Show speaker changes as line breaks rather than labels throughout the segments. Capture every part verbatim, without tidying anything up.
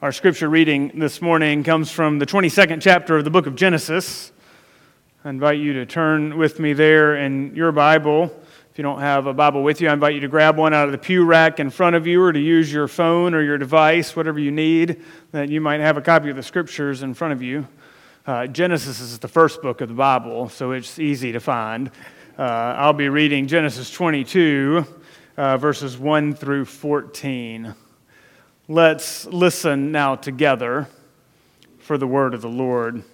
Our scripture reading this morning comes from the twenty-second chapter of the book of Genesis. I invite you to turn with me there in your Bible. If you don't have a Bible with you, I invite you to grab one out of the pew rack in front of you or to use your phone or your device, whatever you need, that you might have a copy of the scriptures in front of you. Uh, Genesis is the first book of the Bible, so it's easy to find. Uh, I'll be reading Genesis twenty-two, uh, verses one through fourteen. Let's listen now together for the word of the Lord.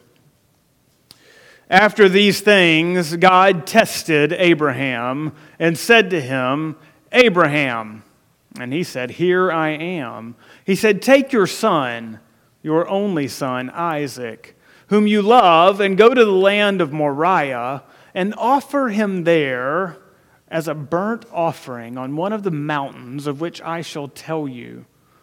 After these things, God tested Abraham and said to him, "Abraham." And he said, "Here I am." He said, "Take your son, your only son, Isaac, whom you love, and go to the land of Moriah, and offer him there as a burnt offering on one of the mountains of which I shall tell you."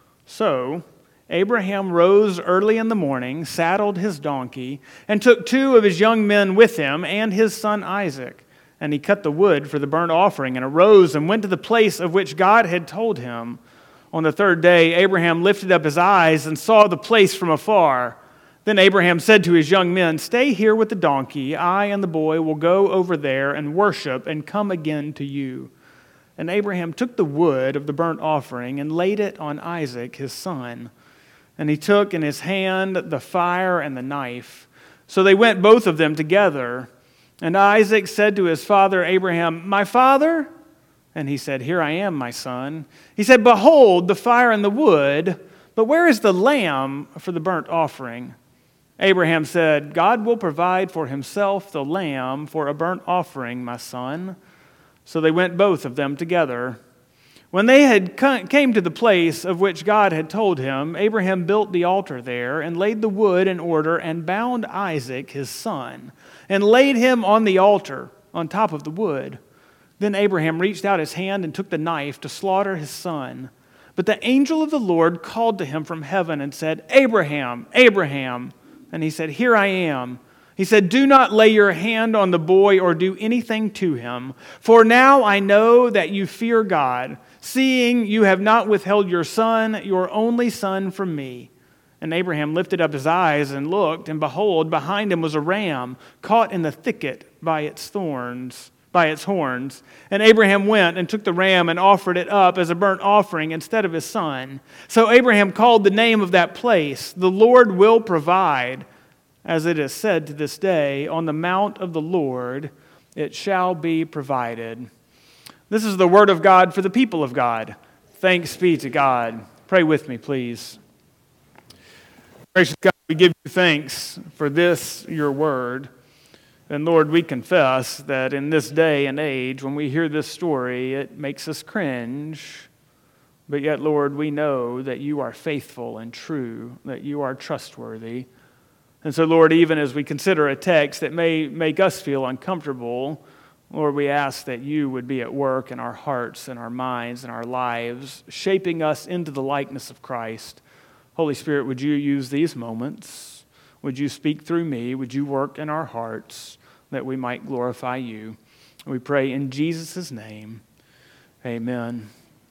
So Abraham rose early in the morning, saddled his donkey, and took two of his young men with him and his son Isaac. And he cut the wood for the burnt offering and arose and went to the place of which God had told him. On the third day, Abraham lifted up his eyes and saw the place from afar. Then Abraham said to his young men, "Stay here with the donkey. I and the boy will go over there and worship and come again to you." And Abraham took the wood of the burnt offering and laid it on Isaac, his son. And he took in his hand the fire and the knife. So they went both of them together. And Isaac said to his father Abraham, "My father?" And he said, "Here I am, my son." He said, "Behold, the fire and the wood, but where is the lamb for the burnt offering?" Abraham said, "God will provide for himself the lamb for a burnt offering, my son." So they went both of them together. When they had came to the place of which God had told him, Abraham built the altar there and laid the wood in order and bound Isaac, his son, and laid him on the altar on top of the wood. Then Abraham reached out his hand and took the knife to slaughter his son. But the angel of the Lord called to him from heaven and said, "Abraham, Abraham." And he said, "Here I am." He said, "Do not lay your hand on the boy or do anything to him. For now I know that you fear God, seeing you have not withheld your son, your only son, from me." And Abraham lifted up his eyes and looked, and behold, behind him was a ram caught in the thicket by its thorns, by its horns. And Abraham went and took the ram and offered it up as a burnt offering instead of his son. So Abraham called the name of that place, "The Lord will provide." As it is said to this day, "On the mount of the Lord it shall be provided." This is the word of God for the people of God. Thanks be to God. Pray with me, please. Gracious God, we give you thanks for this, your word. And Lord, we confess that in this day and age, when we hear this story, it makes us cringe. But yet, Lord, we know that you are faithful and true, that you are trustworthy. And so, Lord, even as we consider a text that may make us feel uncomfortable, Lord, we ask that you would be at work in our hearts and our minds and our lives, shaping us into the likeness of Christ. Holy Spirit, would you use these moments? Would you speak through me? Would you work in our hearts that we might glorify you? We pray in Jesus' name. Amen.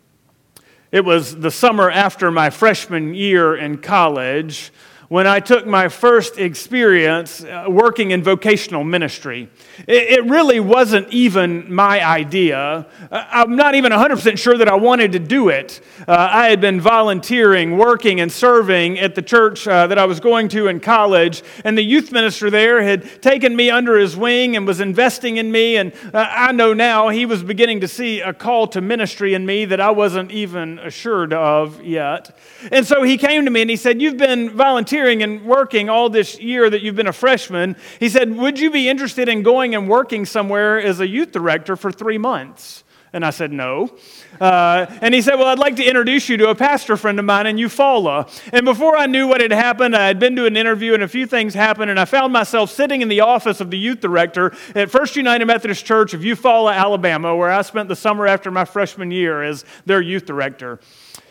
It was the summer after my freshman year in college when I took my first experience uh, working in vocational ministry. It, it really wasn't even my idea. Uh, I'm not even one hundred percent sure that I wanted to do it. Uh, I had been volunteering, working, and serving at the church uh, that I was going to in college, and the youth minister there had taken me under his wing and was investing in me, and uh, I know now he was beginning to see a call to ministry in me that I wasn't even assured of yet. And so he came to me and he said, "You've been volunteering and working all this year that you've been a freshman." He said, "Would you be interested in going and working somewhere as a youth director for three months?" And I said, "No." Uh, and he said, "Well, I'd like to introduce you to a pastor friend of mine in Eufaula." And before I knew what had happened, I had been to an interview and a few things happened, and I found myself sitting in the office of the youth director at First United Methodist Church of Eufaula, Alabama, where I spent the summer after my freshman year as their youth director.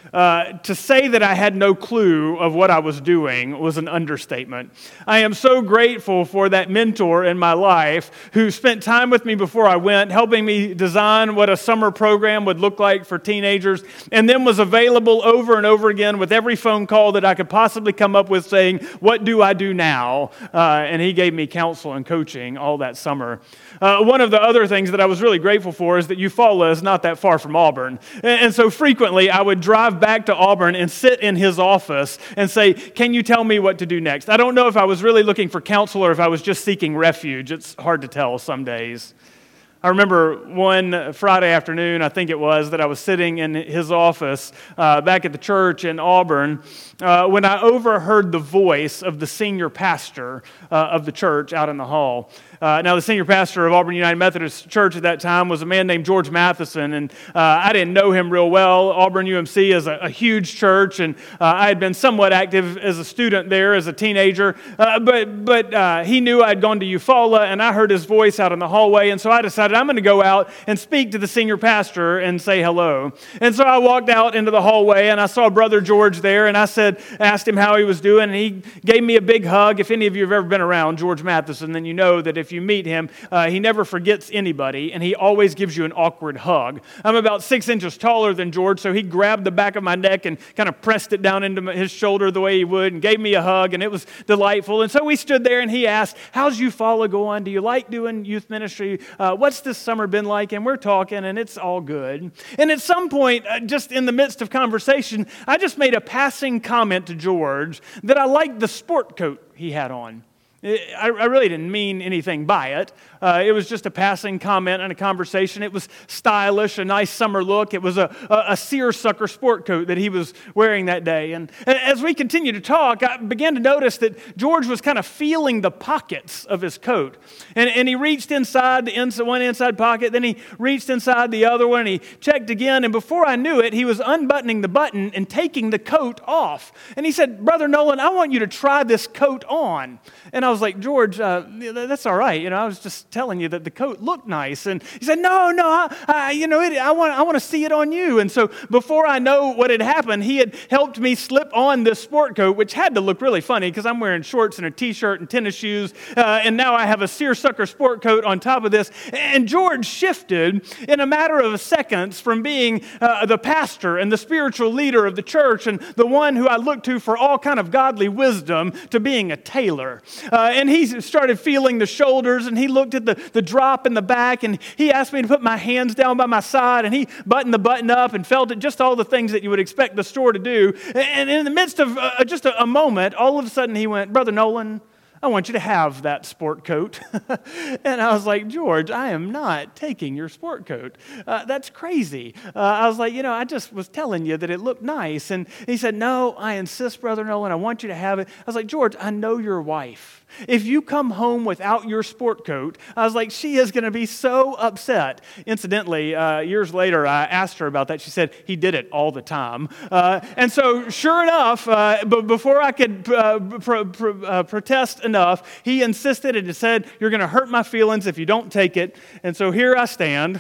Uh, to say that I had no clue of what I was doing was an understatement. I am so grateful for that mentor in my life who spent time with me before I went, helping me design what a summer program would look like for teenagers, and then was available over and over again with every phone call that I could possibly come up with saying, what do I do now? Uh, and he gave me counsel and coaching all that summer. Uh, one of the other things that I was really grateful for is that Eufaula is not that far from Auburn. And, and so frequently I would drive back to Auburn and sit in his office and say, can you tell me what to do next? I don't know if I was really looking for counsel or if I was just seeking refuge. It's hard to tell some days. I remember one Friday afternoon, I think it was, that I was sitting in his office uh, back at the church in Auburn uh, when I overheard the voice of the senior pastor uh, of the church out in the hall. Uh, now, the senior pastor of Auburn United Methodist Church at that time was a man named George Matheson, and uh, I didn't know him real well. Auburn U M C is a, a huge church, and uh, I had been somewhat active as a student there as a teenager, uh, but but uh, he knew I'd gone to Eufaula, and I heard his voice out in the hallway, and so I decided I'm going to go out and speak to the senior pastor and say hello. And so I walked out into the hallway, and I saw Brother George there, and I said, asked him how he was doing, and he gave me a big hug. If any of you have ever been around George Matheson, then you know that if you meet him, uh, he never forgets anybody, and he always gives you an awkward hug. I'm about six inches taller than George, so he grabbed the back of my neck and kind of pressed it down into his shoulder the way he would and gave me a hug, and it was delightful. And so we stood there, and he asked, how's Eufaula going? Do you like doing youth ministry? Uh, what's this summer been like? And we're talking, and it's all good. And at some point, uh, just in the midst of conversation, I just made a passing comment to George that I liked the sport coat he had on. I really didn't mean anything by it. Uh, it was just a passing comment and a conversation. It was stylish, a nice summer look. It was a, a, a seersucker sport coat that he was wearing that day. And as we continued to talk, I began to notice that George was kind of feeling the pockets of his coat. And, and he reached inside the ins- one inside pocket, then he reached inside the other one, and he checked again. And before I knew it, he was unbuttoning the button and taking the coat off. And he said, Brother Nolan, I want you to try this coat on. And I was like, George, uh, that's all right. You know, I was just telling you that the coat looked nice. And he said, no, no, I, I, you know, it, I want, I want to see it on you. And so before I know what had happened, he had helped me slip on this sport coat, which had to look really funny because I'm wearing shorts and a T-shirt and tennis shoes. Uh, and now I have a seersucker sport coat on top of this. And George shifted in a matter of seconds from being uh, the pastor and the spiritual leader of the church and the one who I looked to for all kind of godly wisdom to being a tailor. Uh, and he started feeling the shoulders, and he looked at the, the drop in the back, and he asked me to put my hands down by my side, and he buttoned the button up and felt it, just all the things that you would expect the store to do. And in the midst of uh, just a, a moment, all of a sudden he went, Brother Nolan, I want you to have that sport coat. And I was like, George, I am not taking your sport coat. Uh, that's crazy. Uh, I was like, you know, I just was telling you that it looked nice. And he said, no, I insist, Brother Nolan, I want you to have it. I was like, George, I know your wife. If you come home without your sport coat, I was like, she is going to be so upset. Incidentally, uh, years later, I asked her about that. She said, he did it all the time. Uh, and so, sure enough, uh, but before I could uh, pro- pro- uh, protest enough, he insisted and said, you're going to hurt my feelings if you don't take it. And so here I stand,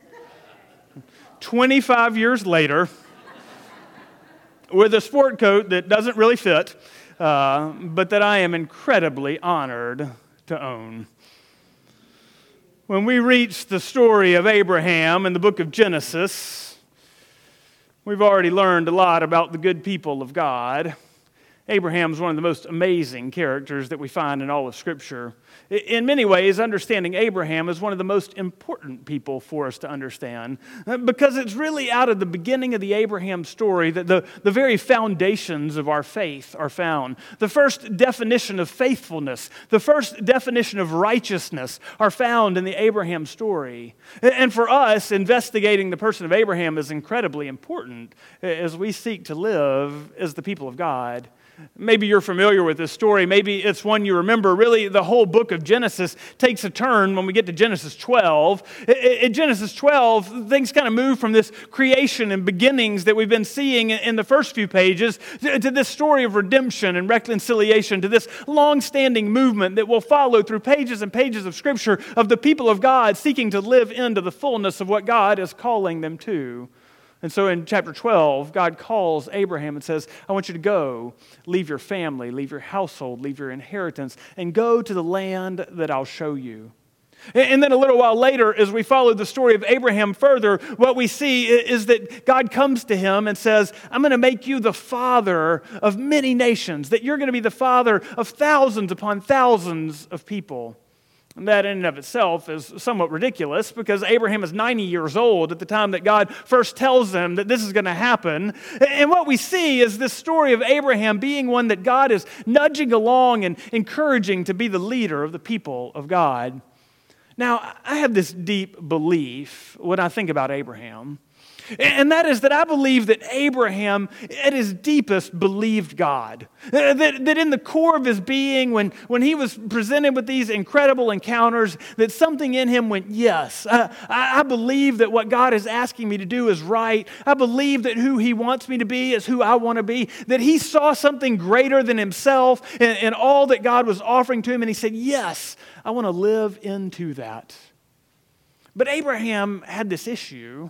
twenty-five years later, with a sport coat that doesn't really fit, Uh, but that I am incredibly honored to own. When we reach the story of Abraham in the book of Genesis, we've already learned a lot about the good people of God. Abraham is one of the most amazing characters that we find in all of Scripture. In many ways, understanding Abraham is one of the most important people for us to understand, because it's really out of the beginning of the Abraham story that the, the very foundations of our faith are found. The first definition of faithfulness, the first definition of righteousness are found in the Abraham story. And for us, investigating the person of Abraham is incredibly important as we seek to live as the people of God. Maybe you're familiar with this story. Maybe it's one you remember. Really, the whole book of Genesis takes a turn when we get to Genesis twelve. In Genesis twelve, things kind of move from this creation and beginnings that we've been seeing in the first few pages to this story of redemption and reconciliation, to this long-standing movement that will follow through pages and pages of Scripture of the people of God seeking to live into the fullness of what God is calling them to. And so in chapter twelve, God calls Abraham and says, I want you to go, leave your family, leave your household, leave your inheritance, and go to the land that I'll show you. And then a little while later, as we follow the story of Abraham further, what we see is that God comes to him and says, I'm going to make you the father of many nations, that you're going to be the father of thousands upon thousands of people. And that in and of itself is somewhat ridiculous because Abraham is ninety years old at the time that God first tells him that this is going to happen. And what we see is this story of Abraham being one that God is nudging along and encouraging to be the leader of the people of God. Now, I have this deep belief when I think about Abraham, and that is that I believe that Abraham, at his deepest, believed God. That, that in the core of his being, when, when he was presented with these incredible encounters, that something in him went, yes, I, I believe that what God is asking me to do is right. I believe that who he wants me to be is who I want to be. That he saw something greater than himself and, and all that God was offering to him, and he said, yes, I want to live into that. But Abraham had this issue.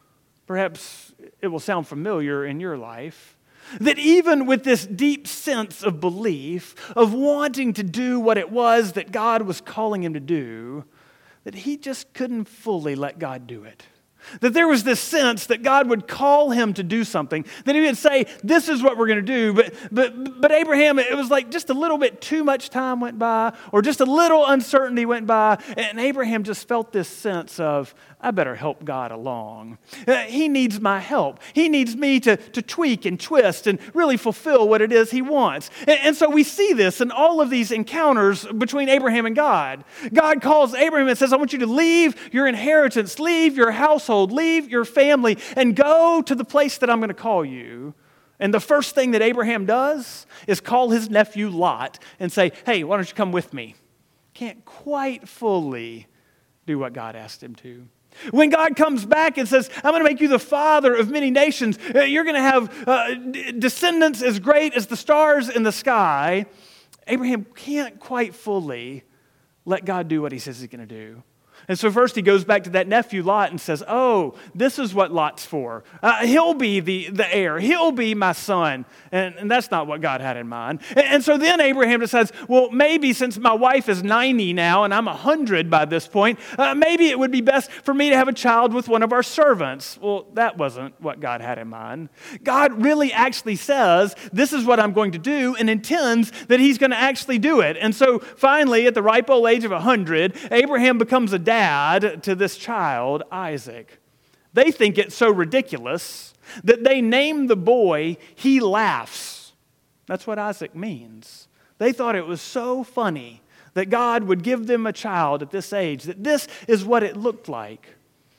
Perhaps it will sound familiar in your life, that even with this deep sense of belief, of wanting to do what it was that God was calling him to do, that he just couldn't fully let God do it. That there was this sense that God would call him to do something, that he would say, this is what we're going to do. But, but, but Abraham, it was like just a little bit too much time went by, or just a little uncertainty went by, and Abraham just felt this sense of, I better help God along. Uh, he needs my help. He needs me to, to tweak and twist and really fulfill what it is he wants. And, and so we see this in all of these encounters between Abraham and God. God calls Abraham and says, I want you to leave your inheritance, leave your household, leave your family, and go to the place that I'm going to call you. And the first thing that Abraham does is call his nephew Lot and say, hey, why don't you come with me? Can't quite fully do what God asked him to. When God comes back and says, I'm going to make you the father of many nations, you're going to have uh, descendants as great as the stars in the sky, Abraham can't quite fully let God do what he says he's going to do. And so first he goes back to that nephew Lot and says, oh, this is what Lot's for. Uh, he'll be the, the heir. He'll be my son. And, and that's not what God had in mind. And, and so then Abraham decides, well, maybe since my wife is ninety now and I'm one hundred by this point, uh, maybe it would be best for me to have a child with one of our servants. Well, that wasn't what God had in mind. God really actually says, this is what I'm going to do, and intends that he's going to actually do it. And so finally, at the ripe old age of one hundred, Abraham becomes a dad to this child, Isaac. They think it's so ridiculous that they name the boy He Laughs. That's what Isaac means. They thought it was so funny that God would give them a child at this age, that this is what it looked like.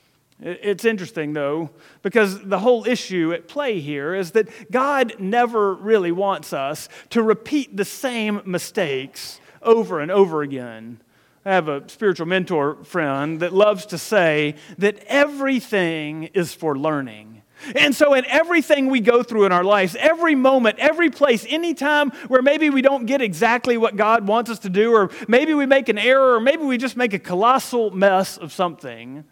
It's interesting, though, because the whole issue at play here is that God never really wants us to repeat the same mistakes over and over again. I have a spiritual mentor friend that loves to say that everything is for learning. And so in everything we go through in our lives, every moment, every place, any time where maybe we don't get exactly what God wants us to do, or maybe we make an error, or maybe we just make a colossal mess of something,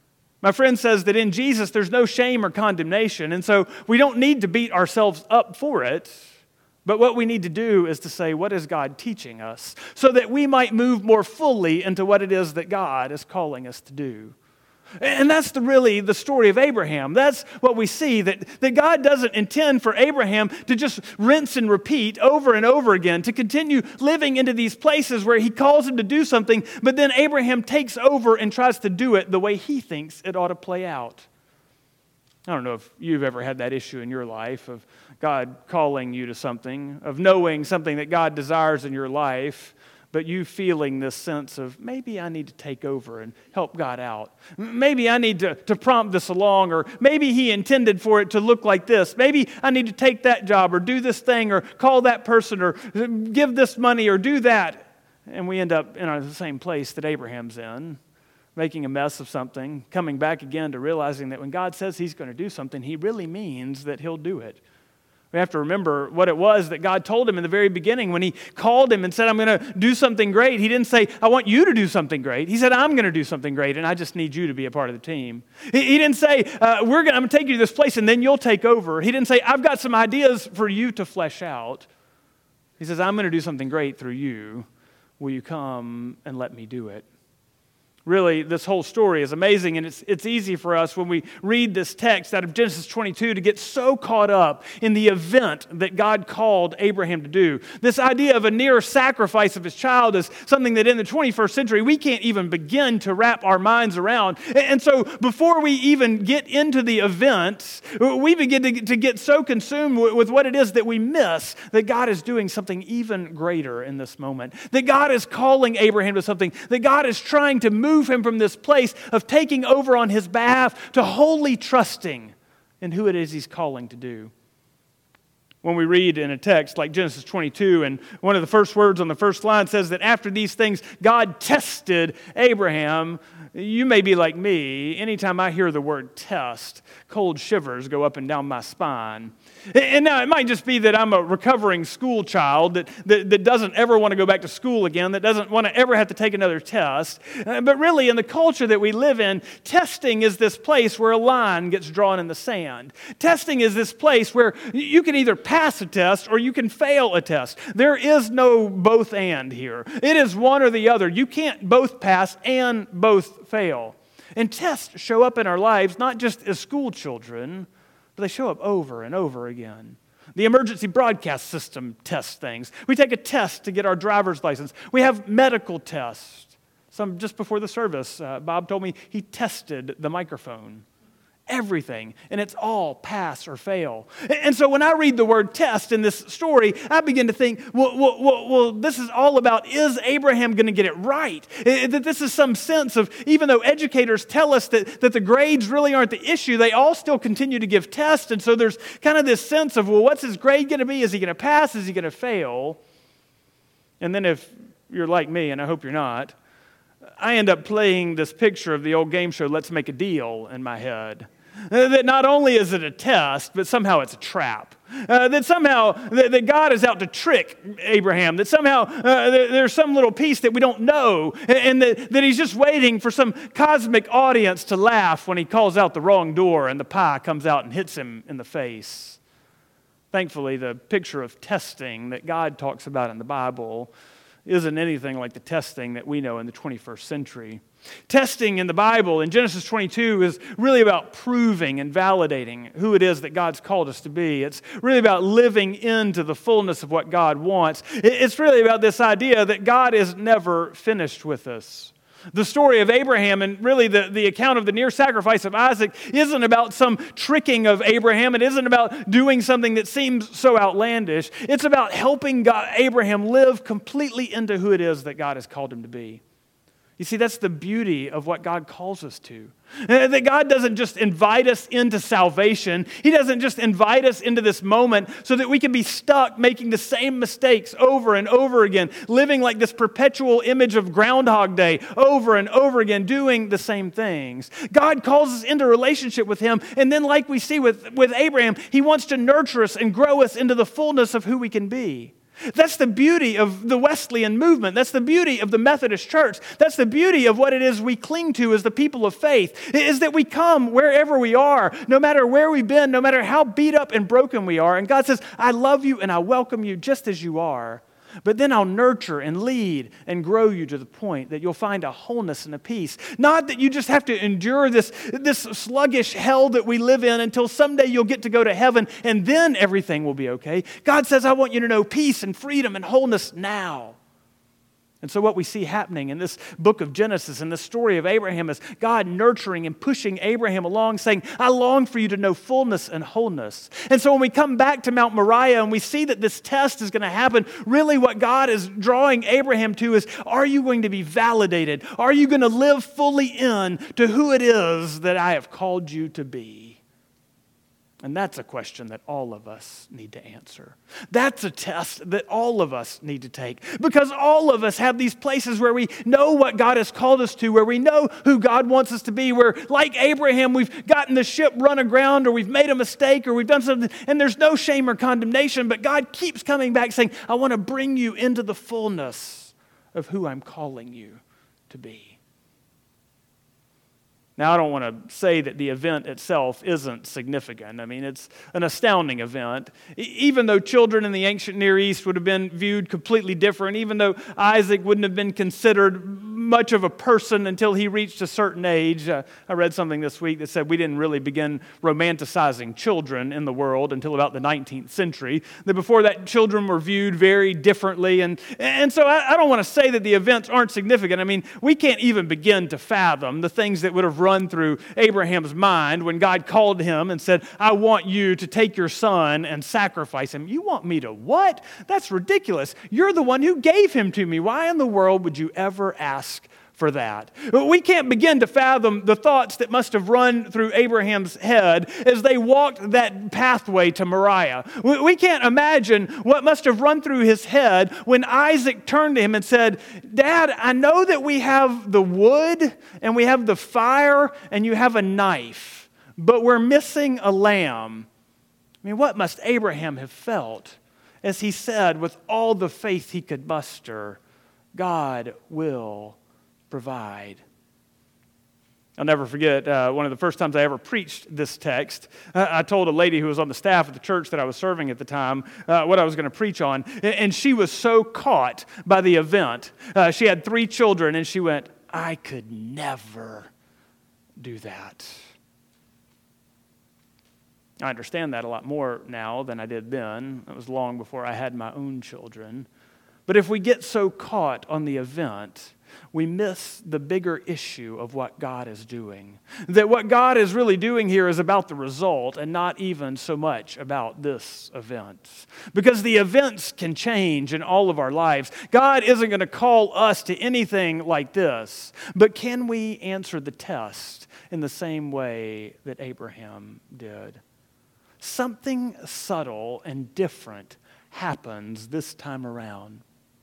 my friend says that in Jesus there's no shame or condemnation, and so we don't need to beat ourselves up for it. But what we need to do is to say, what is God teaching us? So that we might move more fully into what it is that God is calling us to do. And that's the, really the story of Abraham. That's what we see, that, that God doesn't intend for Abraham to just rinse and repeat over and over again, to continue living into these places where he calls him to do something, but then Abraham takes over and tries to do it the way he thinks it ought to play out. I don't know if you've ever had that issue in your life of God calling you to something, of knowing something that God desires in your life, but you feeling this sense of maybe I need to take over and help God out. Maybe I need to, to prompt this along, or maybe He intended for it to look like this. Maybe I need to take that job or do this thing or call that person or give this money or do that. And we end up in the same place that Abraham's in, making a mess of something, coming back again to realizing that when God says He's going to do something, He really means that He'll do it. We have to remember what it was that God told him in the very beginning when he called him and said, I'm going to do something great. He didn't say, I want you to do something great. He said, I'm going to do something great, and I just need you to be a part of the team. He, he didn't say, uh, We're gonna, I'm going to take you to this place, and then you'll take over. He didn't say, I've got some ideas for you to flesh out. He says, I'm going to do something great through you. Will you come and let me do it? Really, this whole story is amazing, and it's, it's easy for us when we read this text out of Genesis twenty-two to get so caught up in the event that God called Abraham to do. This idea of a near sacrifice of his child is something that in the twenty-first century we can't even begin to wrap our minds around. And so before we even get into the events, we begin to, to get so consumed with, with what it is that we miss that God is doing something even greater in this moment. That God is calling Abraham to something. That God is trying to move Move him from this place of taking over on his behalf to wholly trusting in who it is he's calling to do. When we read in a text like Genesis twenty-two, and one of the first words on the first line says that after these things, God tested Abraham. You may be like me. Anytime I hear the word test, cold shivers go up and down my spine. And now it might just be that I'm a recovering school child that, that, that doesn't ever want to go back to school again, that doesn't want to ever have to take another test. But really, in the culture that we live in, testing is this place where a line gets drawn in the sand. Testing is this place where you can either pass a test or you can fail a test. There is no both and here. It is one or the other. You can't both pass and both fail. And tests show up in our lives not just as school children, but they show up over and over again. The emergency broadcast system tests things. We take a test to get our driver's license. We have medical tests. Some just before the service, uh, Bob told me he tested the microphone. Everything, and it's all pass or fail. And so when I read the word test in this story, I begin to think, well, well, well, well this is all about, is Abraham going to get it right? That this is some sense of, even though educators tell us that, that the grades really aren't the issue, they all still continue to give tests, and so there's kind of this sense of, well, what's his grade going to be? Is he going to pass? Is he going to fail? And then if you're like me, and I hope you're not, I end up playing this picture of the old game show, Let's Make a Deal, in my head. That not only is it a test, but somehow it's a trap. Uh, that somehow that, that God is out to trick Abraham. That somehow uh, there, there's some little piece that we don't know. And, and that, that he's just waiting for some cosmic audience to laugh when he calls out the wrong door and the pie comes out and hits him in the face. Thankfully, the picture of testing that God talks about in the Bible isn't anything like the testing that we know in the twenty-first century. Testing in the Bible in Genesis twenty-two is really about proving and validating who it is that God's called us to be. It's really about living into the fullness of what God wants. It's really about this idea that God is never finished with us. The story of Abraham and really the, the account of the near sacrifice of Isaac isn't about some tricking of Abraham. It isn't about doing something that seems so outlandish. It's about helping God, Abraham live completely into who it is that God has called him to be. You see, that's the beauty of what God calls us to. That God doesn't just invite us into salvation. He doesn't just invite us into this moment so that we can be stuck making the same mistakes over and over again, living like this perpetual image of Groundhog Day over and over again, doing the same things. God calls us into relationship with Him, and then like we see with, with Abraham, He wants to nurture us and grow us into the fullness of who we can be. That's the beauty of the Wesleyan movement. That's the beauty of the Methodist Church. That's the beauty of what it is we cling to as the people of faith, is that we come wherever we are, no matter where we've been, no matter how beat up and broken we are. And God says, I love you and I welcome you just as you are. But then I'll nurture and lead and grow you to the point that you'll find a wholeness and a peace. Not that you just have to endure this, this sluggish hell that we live in until someday you'll get to go to heaven and then everything will be okay. God says, I want you to know peace and freedom and wholeness now. And so what we see happening in this book of Genesis and the story of Abraham is God nurturing and pushing Abraham along, saying, I long for you to know fullness and wholeness. And so when we come back to Mount Moriah and we see that this test is going to happen, really what God is drawing Abraham to is, are you going to be validated? Are you going to live fully in to who it is that I have called you to be? And that's a question that all of us need to answer. That's a test that all of us need to take, because all of us have these places where we know what God has called us to, where we know who God wants us to be, where, like Abraham, we've gotten the ship run aground, or we've made a mistake, or we've done something, and there's no shame or condemnation, but God keeps coming back saying, I want to bring you into the fullness of who I'm calling you to be. Now, I don't want to say that the event itself isn't significant. I mean, it's an astounding event. E- even though children in the ancient Near East would have been viewed completely different, even though Isaac wouldn't have been considered much of a person until he reached a certain age. Uh, I read something this week that said we didn't really begin romanticizing children in the world until about the nineteenth century. That before that, children were viewed very differently. And, and so I, I don't want to say that the events aren't significant. I mean, we can't even begin to fathom the things that would have run through Abraham's mind when God called him and said, I want you to take your son and sacrifice him. You want me to what? That's ridiculous. You're the one who gave him to me. Why in the world would you ever ask for that? We can't begin to fathom the thoughts that must have run through Abraham's head as they walked that pathway to Moriah. We can't imagine what must have run through his head when Isaac turned to him and said, Dad, I know that we have the wood and we have the fire and you have a knife, but we're missing a lamb. I mean, what must Abraham have felt as he said with all the faith he could muster, God will provide. I'll never forget uh, one of the first times I ever preached this text. Uh, I told a lady who was on the staff at the church that I was serving at the time uh, what I was going to preach on, and she was so caught by the event. Uh, she had three children, and she went, I could never do that. I understand that a lot more now than I did then. It was long before I had my own children. But if we get so caught on the event, we miss the bigger issue of what God is doing. That what God is really doing here is about the result and not even so much about this event. Because the events can change in all of our lives. God isn't going to call us to anything like this. But can we answer the test in the same way that Abraham did? Something subtle and different happens this time around.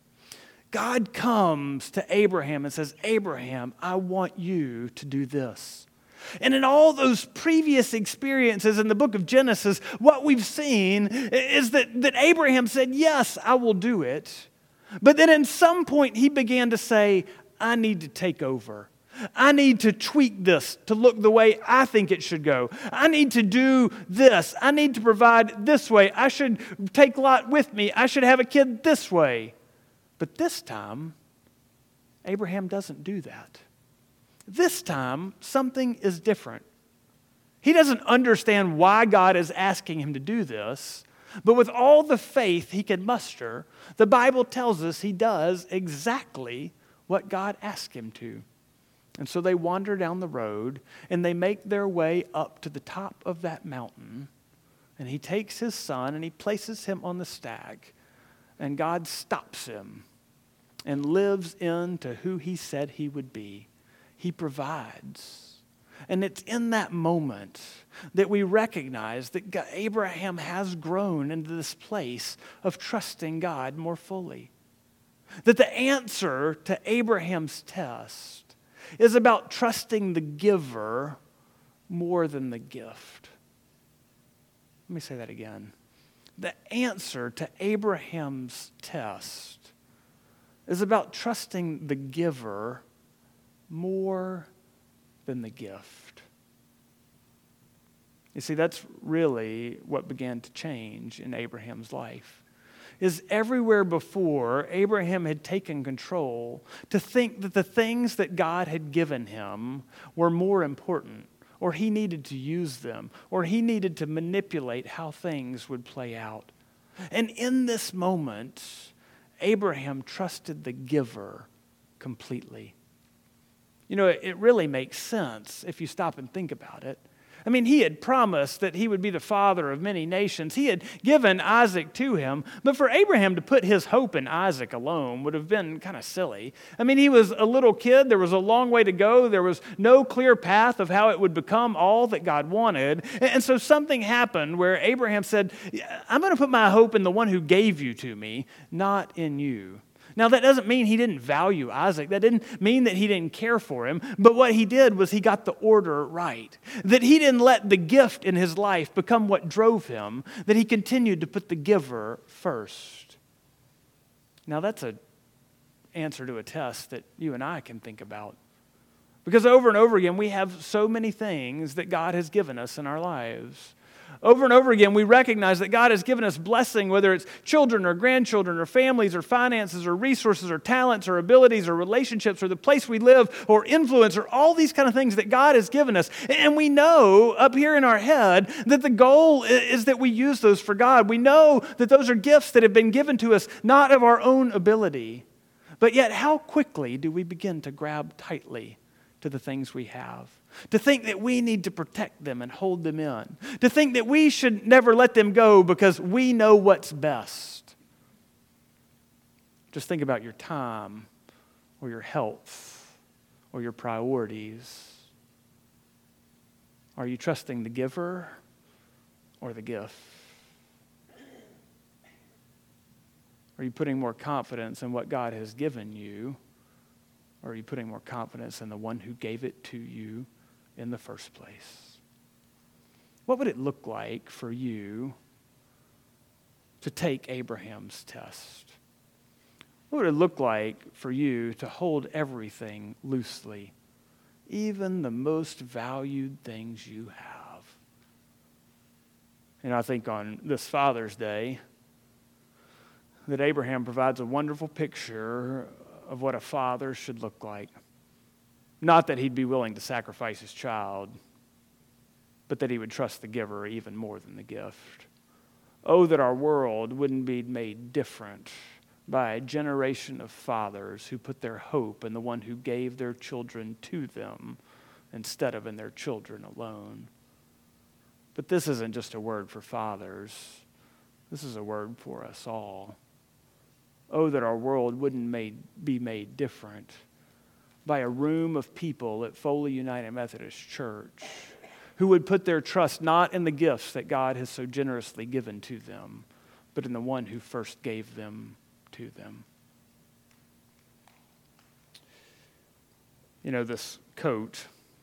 God comes to Abraham and says, Abraham, I want you to do this. And in all those previous experiences in the book of Genesis, what we've seen is that, that Abraham said, yes, I will do it. But then at some point he began to say, I need to take over. I need to tweak this to look the way I think it should go. I need to do this. I need to provide this way. I should take Lot with me. I should have a kid this way. But this time, Abraham doesn't do that. This time, something is different. He doesn't understand why God is asking him to do this, but with all the faith he can muster, the Bible tells us he does exactly what God asked him to. And so they wander down the road, and they make their way up to the top of that mountain, and he takes his son, and he places him on the stag, and God stops him and lives into who he said he would be. He provides. And it's in that moment that we recognize that God, Abraham has grown into this place of trusting God more fully. That the answer to Abraham's test is about trusting the giver more than the gift. Let me say that again. The answer to Abraham's test is about trusting the giver more than the gift. You see, that's really what began to change in Abraham's life. Is everywhere before, Abraham had taken control to think that the things that God had given him were more important, or he needed to use them, or he needed to manipulate how things would play out. And in this moment, Abraham trusted the giver completely. You know, it really makes sense if you stop and think about it. I mean, he had promised that he would be the father of many nations. He had given Isaac to him. But for Abraham to put his hope in Isaac alone would have been kind of silly. I mean, he was a little kid. There was a long way to go. There was no clear path of how it would become all that God wanted. And so something happened where Abraham said, I'm going to put my hope in the one who gave you to me, not in you. Now, that doesn't mean he didn't value Isaac. That didn't mean that he didn't care for him. But what he did was he got the order right. That he didn't let the gift in his life become what drove him. That he continued to put the giver first. Now, that's an answer to a test that you and I can think about. Because over and over again, we have so many things that God has given us in our lives. Over and over again, we recognize that God has given us blessing, whether it's children or grandchildren or families or finances or resources or talents or abilities or relationships or the place we live or influence or all these kind of things that God has given us. And we know up here in our head that the goal is that we use those for God. We know that those are gifts that have been given to us, not of our own ability. But yet, how quickly do we begin to grab tightly to the things we have? To think that we need to protect them and hold them in. To think that we should never let them go because we know what's best. Just think about your time or your health or your priorities. Are you trusting the giver or the gift? Are you putting more confidence in what God has given you? Or are you putting more confidence in the one who gave it to you in the first place? What would it look like for you to take Abraham's test? What would it look like for you to hold everything loosely, even the most valued things you have? And I think on this Father's Day that Abraham provides a wonderful picture of what a father should look like. Not that he'd be willing to sacrifice his child, but that he would trust the giver even more than the gift. Oh, that our world wouldn't be made different by a generation of fathers who put their hope in the one who gave their children to them instead of in their children alone. But this isn't just a word for fathers. This is a word for us all. Oh, that our world wouldn't made, be made different by a room of people at Foley United Methodist Church who would put their trust not in the gifts that God has so generously given to them, but in the one who first gave them to them. You know, this coat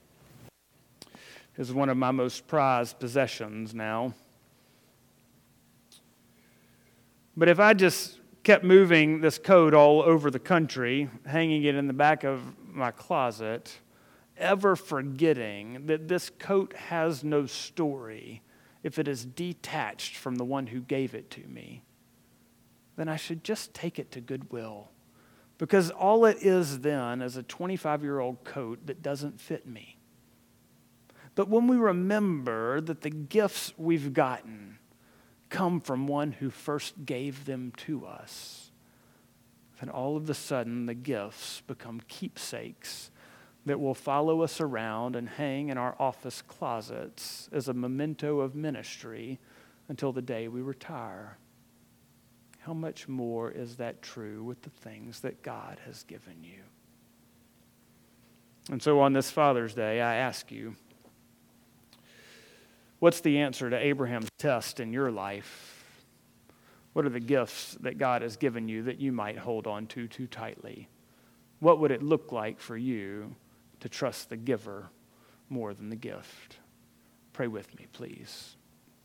is one of my most prized possessions now. But if I just kept moving this coat all over the country, hanging it in the back of my closet, ever forgetting that this coat has no story if it is detached from the one who gave it to me, then I should just take it to Goodwill. Because all it is then is a twenty-five-year-old coat that doesn't fit me. But when we remember that the gifts we've gotten come from one who first gave them to us, then all of a sudden the gifts become keepsakes that will follow us around and hang in our office closets as a memento of ministry until the day we retire. How much more is that true with the things that God has given you? And so on this Father's Day, I ask you, what's the answer to Abraham's test in your life? What are the gifts that God has given you that you might hold on to too tightly? What would it look like for you to trust the giver more than the gift? Pray with me, please.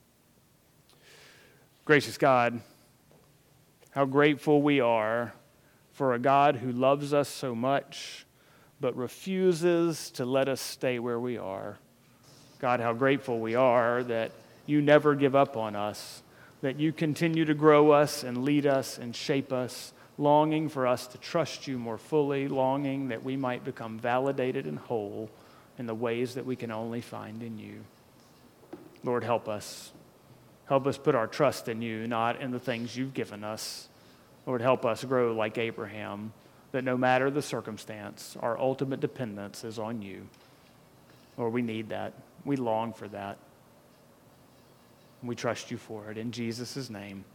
Gracious God, how grateful we are for a God who loves us so much but refuses to let us stay where we are. God, how grateful we are that you never give up on us, that you continue to grow us and lead us and shape us, longing for us to trust you more fully, longing that we might become validated and whole in the ways that we can only find in you. Lord, help us. Help us put our trust in you, not in the things you've given us. Lord, help us grow like Abraham, that no matter the circumstance, our ultimate dependence is on you. Lord, we need that. We long for that. We trust you for it. In Jesus' name,